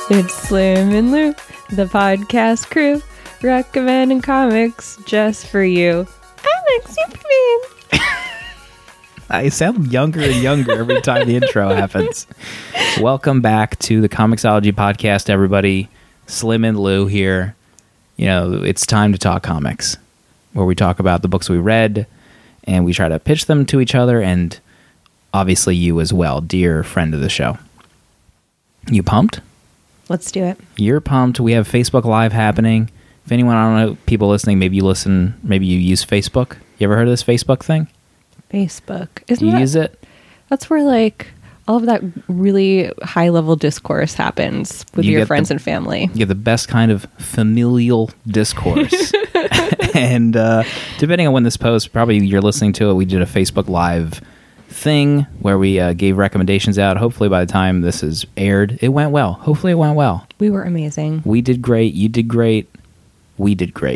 It's Slim and Lou, the podcast crew, recommending comics just for you. I like Superman. I sound younger and younger every time the intro happens. Welcome back to the Comixology Podcast, everybody. Slim and Lou here. You know, it's time to talk comics, where we talk about the books we read, and we try to pitch them to each other, and obviously you as well, dear friend of the show. You pumped? Let's do it. You're pumped. We have Facebook Live happening. If anyone, I don't know, people listening, maybe you use Facebook. You ever heard of this Facebook thing? Facebook. You use it? That's where, like, all of that really high-level discourse happens with your friends and family. You get the best kind of familial discourse. And depending on when this posts, probably you're listening to it, we did a Facebook Live thing where we gave recommendations out. Hopefully by the time this is aired, it went well. Hopefully it went well. We were amazing. We did great. You did great. We did great.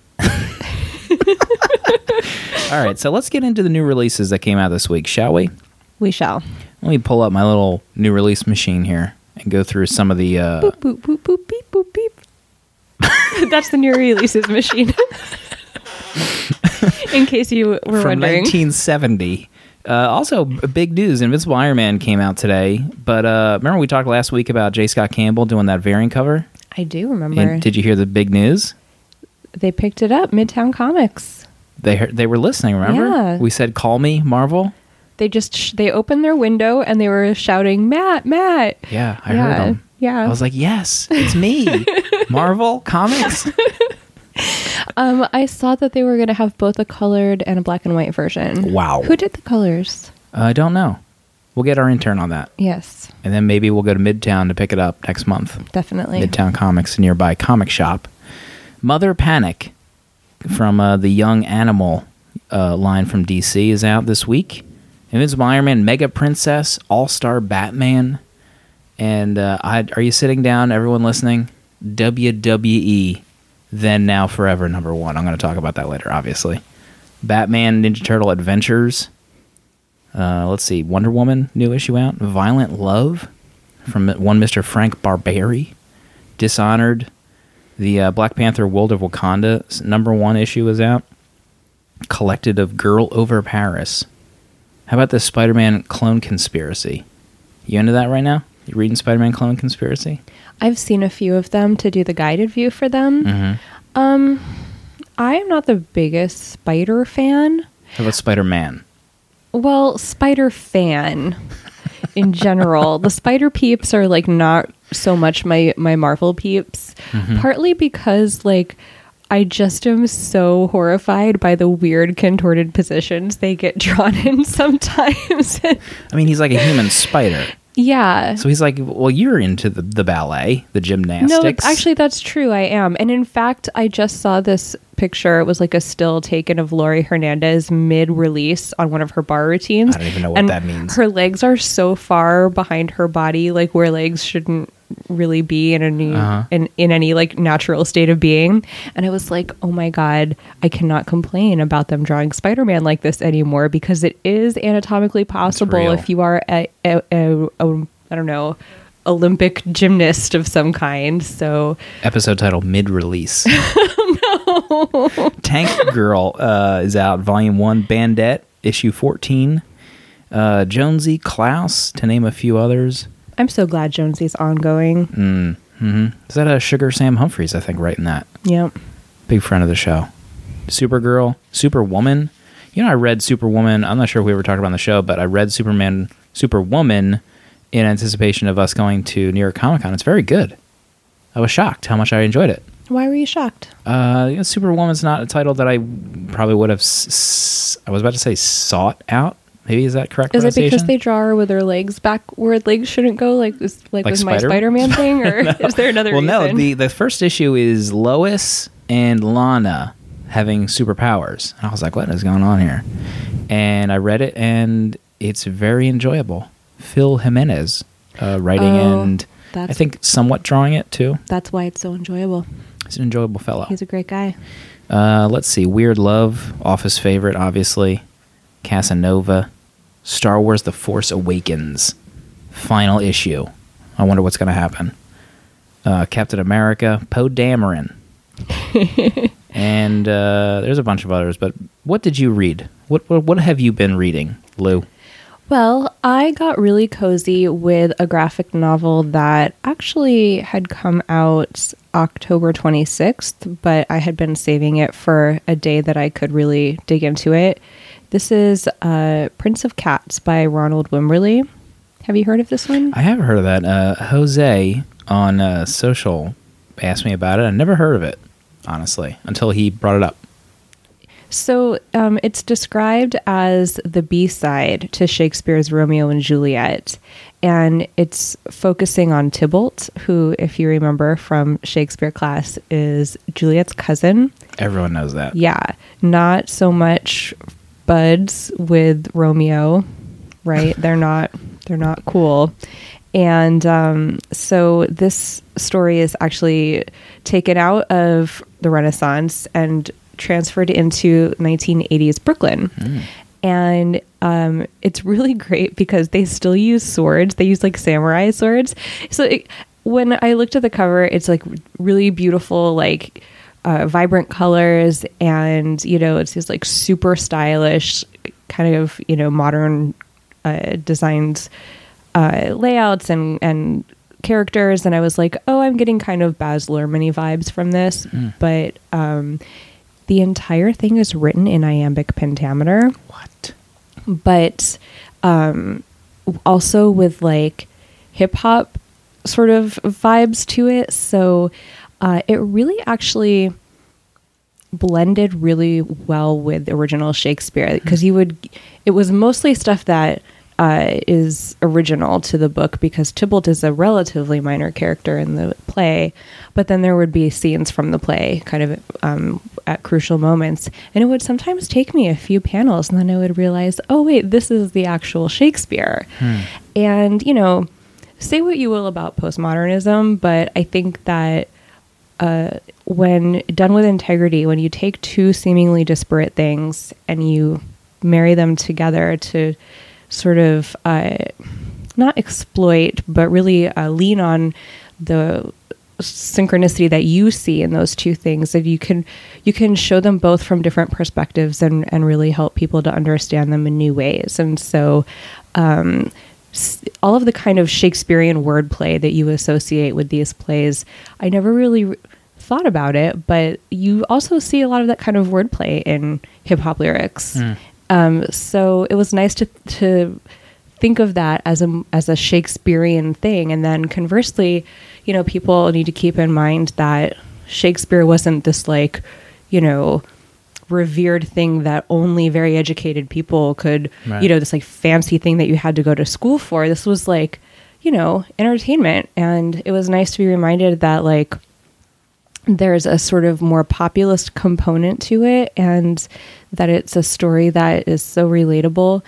All right, so let's get into the new releases that came out this week, shall we? We shall. Let me pull up my little new release machine here and go through some of the... Boop, boop, boop, boop, beep, boop, beep. That's the new releases machine. In case you were From wondering. 1970. Also, big news. Invincible Iron Man came out today. But remember we talked last week about J. Scott Campbell doing that variant cover? I do remember. And did you hear the big news? They picked it up, Midtown Comics. They were listening, remember? Yeah. We said, call me, Marvel. They just they opened their window and they were shouting, Matt. Yeah, I heard them. Yeah. I was like, yes, it's me. Marvel Comics. I saw that they were going to have both a colored and a black and white version. Wow. Who did the colors? I don't know. We'll get our intern on that. Yes. And then maybe we'll go to Midtown to pick it up next month. Definitely. Midtown Comics, a nearby comic shop. Mother Panic from the Young Animal line from DC is out this week. Invincible Iron Man, Mega Princess, All-Star Batman. And are you sitting down, everyone listening? WWE, Then, Now, Forever, #1. I'm going to talk about that later, obviously. Batman, Ninja Turtle Adventures. Let's see, Wonder Woman, new issue out. Violent Love from one Mr. Frank Barberi. Dishonored. The Black Panther World of Wakanda #1 issue is out. Collected of Girl Over Paris. How about this Spider-Man Clone Conspiracy? You into that right now? You reading Spider-Man Clone Conspiracy? I've seen a few of them to do the guided view for them. Mm-hmm. I am not the biggest Spider fan. How about Spider-Man? Well, Spider fan in general. The Spider peeps are like not so much my Marvel peeps. Mm-hmm. Partly because like I just am so horrified by the weird contorted positions they get drawn in sometimes. I mean, he's like a human spider. Yeah. So he's like, well, you're into the ballet, the gymnastics. No, actually, that's true. I am. And in fact, I just saw this picture. It was like a still taken of Laurie Hernandez mid-release on one of her bar routines. I don't even know what that means. Her legs are so far behind her body, like where legs shouldn't really be in any in any like natural state of being. And I was like, oh my God, I cannot complain about them drawing Spider-Man like this anymore, because it is anatomically possible if you are I don't know, Olympic gymnast of some kind. So episode title mid-release. No. Tank Girl is out, volume 1, Bandette, issue 14. Jonesy, Klaus, to name a few others. I'm so glad Jonesy's ongoing. Mm-hmm. Is that a Sugar Sam Humphries, I think, writing that? Yep. Big friend of the show. Supergirl, Superwoman. You know, I read Superwoman. I'm not sure if we ever talked about on the show, but I read Superwoman in anticipation of us going to New York Comic Con. It's very good. I was shocked how much I enjoyed it. Why were you shocked? Superwoman's not a title that I probably would have, I was about to say sought out. Maybe is that correct? Is it because they draw her with her legs back where legs shouldn't go, like with my Spider-Man thing, or no. Is there another reason? Well, no. The first issue is Lois and Lana having superpowers, and I was like, "What is going on here?" And I read it, and it's very enjoyable. Phil Jimenez writing and I think somewhat drawing it too. That's why it's so enjoyable. He's an enjoyable fellow. He's a great guy. Let's see. Weird Love, Office favorite, obviously. Casanova. Star Wars The Force Awakens. Final issue. I wonder what's going to happen. Captain America, Poe Dameron. And there's a bunch of others, but what did you read? What have you been reading, Lou? Well, I got really cozy with a graphic novel that actually had come out October 26th, but I had been saving it for a day that I could really dig into it. This is Prince of Cats by Ronald Wimberly. Have you heard of this one? I haven't heard of that. Jose on social asked me about it. I never heard of it, honestly, until he brought it up. So it's described as the B-side to Shakespeare's Romeo and Juliet, and it's focusing on Tybalt, who, if you remember from Shakespeare class, is Juliet's cousin. Everyone knows that. Yeah, not so much buds with Romeo, right? They're not cool. And so this story is actually taken out of the Renaissance and transferred into 1980s Brooklyn. And it's really great because they still use swords. They use like samurai swords. So when I looked at the cover, it's like really beautiful, like vibrant colors, and it's just like super stylish kind of modern designs, layouts and characters. And I was like, oh, I'm getting kind of Baz Luhrmann vibes from this. But the entire thing is written in iambic pentameter. What? But also with like hip hop sort of vibes to it. So it really actually blended really well with original Shakespeare, because it was mostly stuff that is original to the book, because Tybalt is a relatively minor character in the play, but then there would be scenes from the play kind of at crucial moments, and it would sometimes take me a few panels, and then I would realize, oh wait, this is the actual Shakespeare. And say what you will about postmodernism, but I think that when done with integrity, when you take two seemingly disparate things and you marry them together to sort of not exploit, but really lean on the synchronicity that you see in those two things, that you can show them both from different perspectives and really help people to understand them in new ways. And so all of the kind of Shakespearean wordplay that you associate with these plays, I never really thought about it, but you also see a lot of that kind of wordplay in hip hop lyrics. So it was nice to think of that as a Shakespearean thing. And then conversely, people need to keep in mind that Shakespeare wasn't this like, revered thing that only very educated people could, right. This like fancy thing that you had to go to school for. This was like, entertainment. And it was nice to be reminded that like there's a sort of more populist component to it, and that it's a story that is so relatable.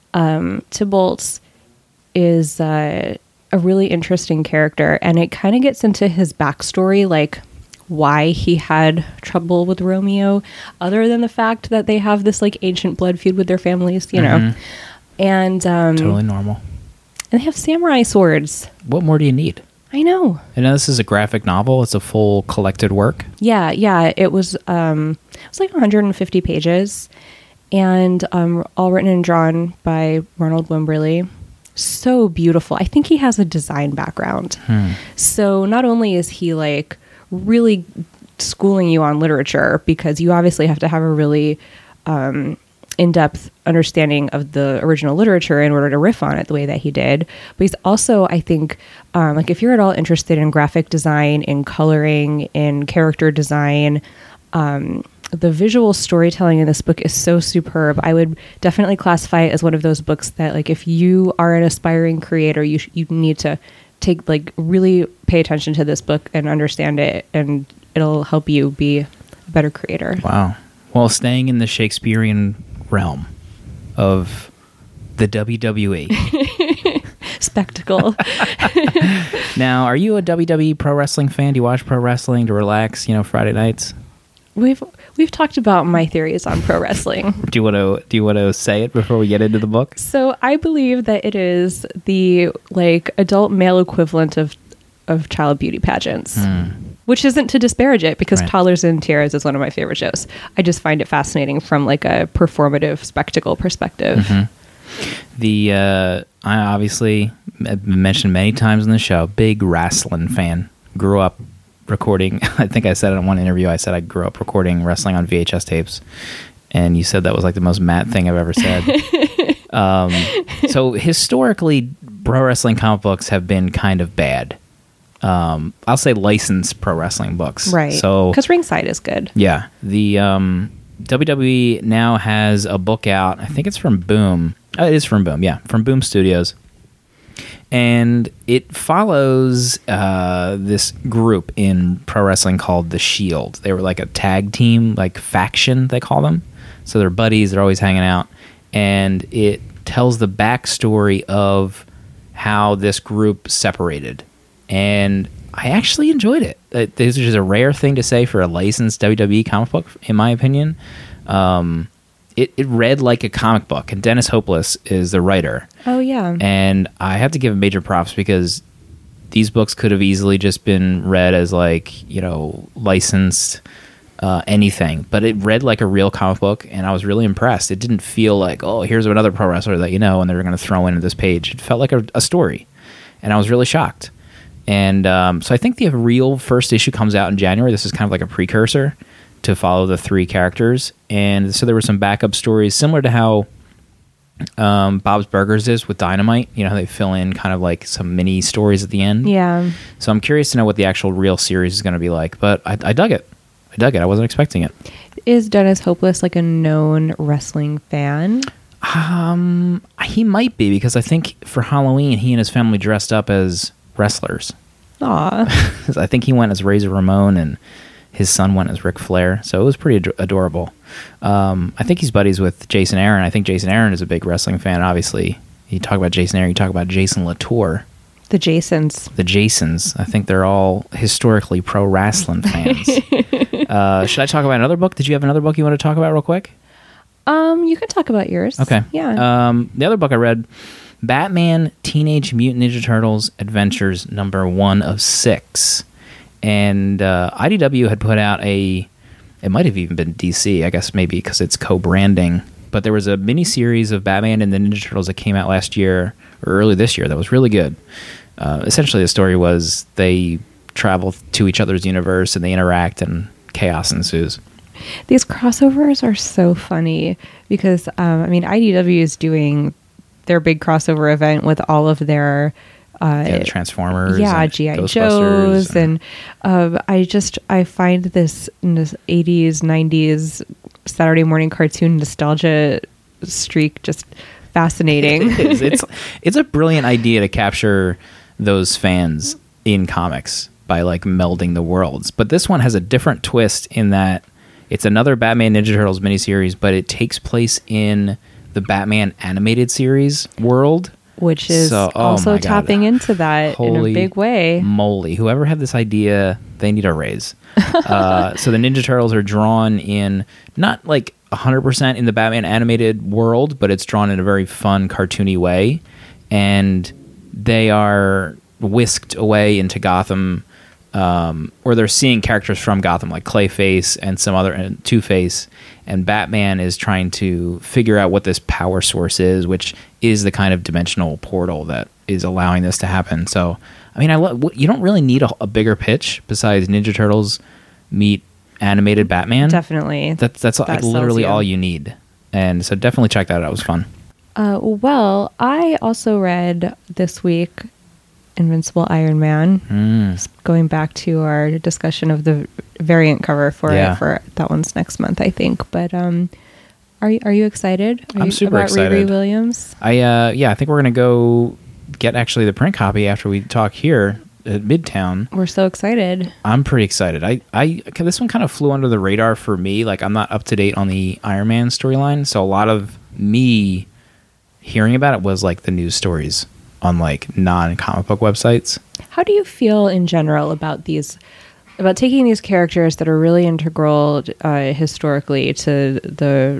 Tybalt is a really interesting character, and it kind of gets into his backstory, like why he had trouble with Romeo, other than the fact that they have this like ancient blood feud with their families, know. And totally normal. And they have samurai swords. What more do you need? I know. And this is a graphic novel. It's a full collected work. Yeah. It was like 150 pages, and all written and drawn by Ronald Wimberly. So beautiful. I think he has a design background. So not only is he like really schooling you on literature, because you obviously have to have a really in-depth understanding of the original literature in order to riff on it the way that he did. But he's also, I think, like if you're at all interested in graphic design, in coloring, in character design, the visual storytelling in this book is so superb. I would definitely classify it as one of those books that, like, if you are an aspiring creator, you need to take, like, really pay attention to this book and understand it, and it'll help you be a better creator. Wow. Well, staying in the Shakespearean realm of the WWE. Spectacle. Now, are you a WWE pro wrestling fan? Do you watch pro wrestling to relax, Friday nights? We've talked about my theories on pro wrestling. Do you want to say it before we get into the book? So I believe that it is the like adult male equivalent of of child beauty pageants. Which isn't to disparage it, because Right. Toddlers in Tiaras is one of my favorite shows. I just find it fascinating from like a performative spectacle perspective. I obviously have mentioned many times in the show, big wrestling fan. Grew up recording, I think I said in one interview, I said I grew up recording wrestling on VHS tapes. And you said that was like the most Matt thing I've ever said. So historically, pro wrestling comic books have been kind of bad. I'll say licensed pro wrestling books. Right. So, because Ringside is good. yeah, the WWE now has a book out. I think it's from Boom. It is from Boom. Yeah, from Boom Studios, and it follows this group in pro wrestling called the Shield. They were like a tag team, like faction they call them. So they're buddies. They're always hanging out, and it tells the backstory of how this group separated. And I actually enjoyed it. This is a rare thing to say for a licensed WWE comic book, in my opinion. It read like a comic book, and Dennis Hopeless is the writer. Oh, yeah. And I have to give him major props, because these books could have easily just been read as like, licensed anything. But it read like a real comic book, and I was really impressed. It didn't feel like, oh, here's another pro wrestler that and they're going to throw into this page. It felt like a story, and I was really shocked. And so I think the real first issue comes out in January. This is kind of like a precursor to follow the three characters. And so there were some backup stories similar to how Bob's Burgers is with Dynamite. How they fill in kind of like some mini stories at the end. Yeah. So I'm curious to know what the actual real series is going to be like. But I dug it. I wasn't expecting it. Is Dennis Hopeless like a known wrestling fan? He might be, because I think for Halloween, he and his family dressed up as wrestlers. Aw. I think he went as Razor Ramon, and his son went as Ric Flair. So it was pretty adorable. I think he's buddies with Jason Aaron. I think Jason Aaron is a big wrestling fan, obviously. You talk about Jason Aaron, you talk about Jason Latour. The Jasons. The Jasons. I think they're all historically pro wrestling fans. Should I talk about another book? Did you have another book you want to talk about real quick? You can talk about yours. Okay. Yeah. The other book I read, Batman Teenage Mutant Ninja Turtles Adventures #1 of 6. And IDW had put out it might have even been DC, I guess maybe because it's co-branding, but there was a mini-series of Batman and the Ninja Turtles that came out last year, or early this year, that was really good. Essentially the story was they travel to each other's universe and they interact and chaos ensues. These crossovers are so funny because, IDW is doing their big crossover event with all of their... the Transformers. Yeah, G.I. Joes. And I find this 80s, 90s Saturday morning cartoon nostalgia streak just fascinating. It is. It's a brilliant idea to capture those fans in comics by like melding the worlds. But this one has a different twist in that it's another Batman Ninja Turtles miniseries, but it takes place in the Batman animated series world. Which is also tapping into that in a big way. Moly. Whoever had this idea, they need a raise. So the Ninja Turtles are drawn in, not like 100% in the Batman animated world, but it's drawn in a very fun, cartoony way. And they are whisked away into Gotham, or they're seeing characters from Gotham, like Clayface and some other, and Two-Face. And Batman is trying to figure out what this power source is, which is the kind of dimensional portal that is allowing this to happen. So, you don't really need a bigger pitch besides Ninja Turtles meet animated Batman. Definitely. That's like literally all you need. And so definitely check that out. It was fun. Well, I also read this week Invincible Iron Man. Going back to our discussion of the variant cover for that one's next month, I think. But are you excited? I'm super excited. Riri Williams? I think we're gonna go get actually the print copy after we talk here at Midtown. We're so excited. I'm pretty excited. This one kind of flew under the radar for me. Like, I'm not up to date on the Iron Man storyline, so a lot of me hearing about it was like the news stories on like non-comic book websites. How do you feel in general about taking these characters that are really integral historically to the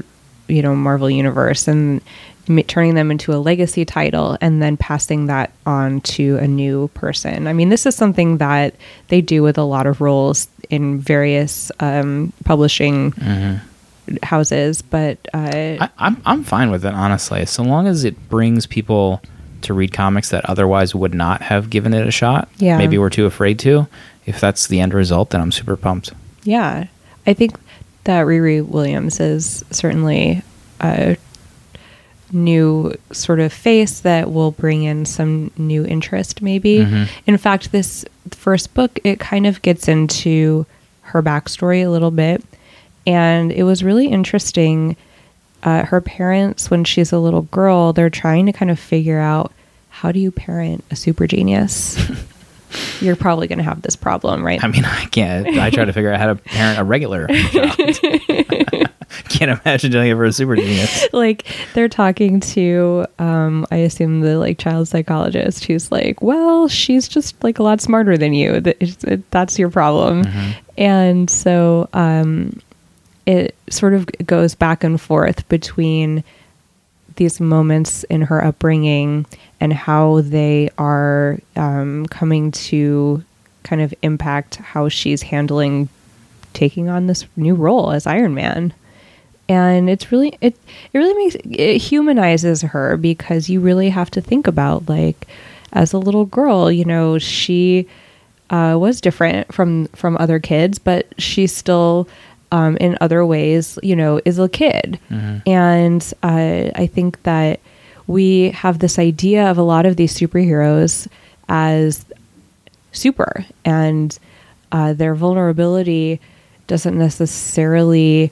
Marvel Universe, and turning them into a legacy title and then passing that on to a new person. I mean, this is something that they do with a lot of roles in various publishing houses, but I'm fine with it, honestly, so long as it brings people to read comics that otherwise would not have given it a shot. Yeah. Maybe we're too afraid to. If that's the end result, then I'm super pumped. Yeah. I think that Riri Williams is certainly a new sort of face that will bring in some new interest, maybe. In fact, this first book, it kind of gets into her backstory a little bit. And it was really interesting. Her parents, when she's a little girl, they're trying to kind of figure out, how do you parent a super genius? You're probably going to have this problem, right? I mean, I can't. I try to figure out how to parent a regular child. Can't imagine doing it for a super genius. Like, they're talking to, I assume, the like child psychologist, who's like, well, she's just like a lot smarter than you. That's your problem. And so it sort of goes back and forth between these moments in her upbringing and how they are coming to kind of impact how she's handling taking on this new role as Iron Man. And it really humanizes her, because you really have to think about, like, as a little girl, she was different from other kids, but she's still in other ways, is a kid. And I think that we have this idea of a lot of these superheroes as super, and their vulnerability doesn't necessarily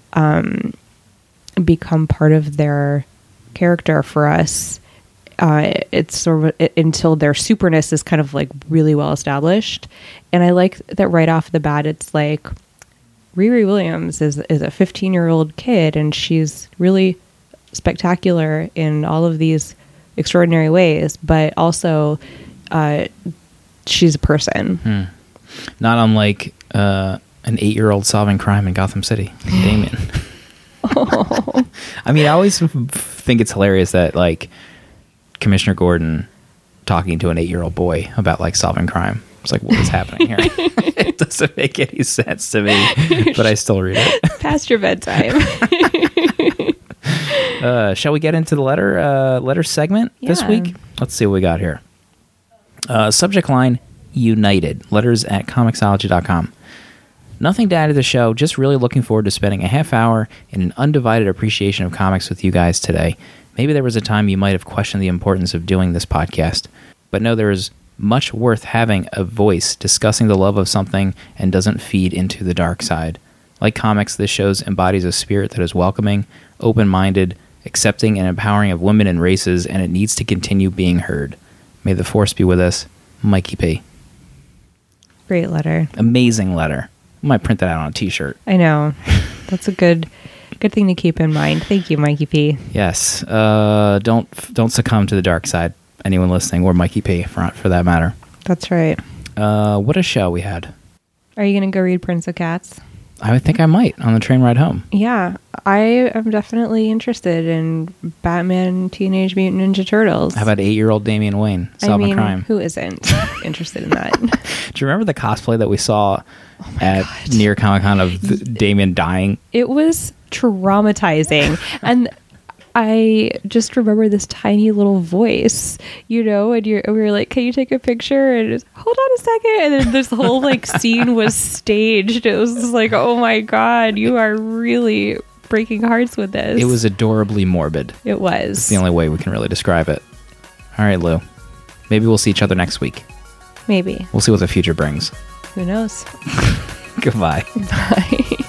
become part of their character for us. It's sort of until their superness is kind of like really well established. And I like that right off the bat, it's like Riri Williams is a 15-year-old kid, and she's really spectacular in all of these extraordinary ways, but also she's a person. Not unlike an 8-year-old solving crime in Gotham City, Damian. I mean, I always think it's hilarious that, like, Commissioner Gordon talking to an 8-year-old boy about, like, solving crime. It's like, what is happening here? It doesn't make any sense to me, but I still read it. Past your bedtime. Shall we get into the letter segment this week? Let's see what we got here. Subject line, United. Letters at Comixology.com. Nothing to add to the show, just really looking forward to spending a half hour in an undivided appreciation of comics with you guys today. Maybe there was a time you might have questioned the importance of doing this podcast, but no, there is much worth having a voice discussing the love of something and doesn't feed into the dark side. Like comics, this show embodies a spirit that is welcoming, open-minded, accepting, and empowering of women and races, and it needs to continue being heard. May the force be with us. Mikey P. Great letter. Amazing letter. I might print that out on a t-shirt. I know. That's a good thing to keep in mind. Thank you, Mikey P. Yes. Don't succumb to the dark side. Anyone listening, or Mikey P for that matter. That's right. What a show we had. Are you going to go read Prince of Cats? I think I might on the train ride home. Yeah. I am definitely interested in Batman Teenage Mutant Ninja Turtles. How about 8-year-old Damian Wayne solving crime? Who isn't interested in that? Do you remember the cosplay that we saw near Comic-Con of Damian dying? It was traumatizing. And I just remember this tiny little voice, and we were like, can you take a picture? And just, hold on a second. And then this whole like scene was staged. It was just like, oh my God, you are really breaking hearts with this. It was adorably morbid. It was. It's the only way we can really describe it. All right, Lou. Maybe we'll see each other next week. Maybe. We'll see what the future brings. Who knows? Goodbye. Bye.